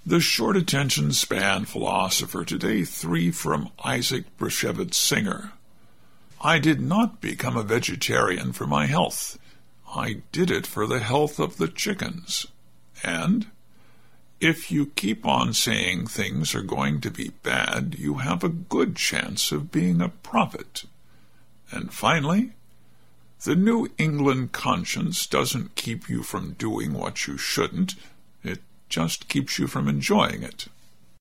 The short attention span philosopher today, 3 from Isaac Bashevis Singer. I did not become a vegetarian for my health. I did it for the health of the chickens. And if you keep on saying things are going to be bad, you have a good chance of being a prophet. And finally, the New England conscience doesn't keep you from doing what you shouldn't. It just keeps you from enjoying it.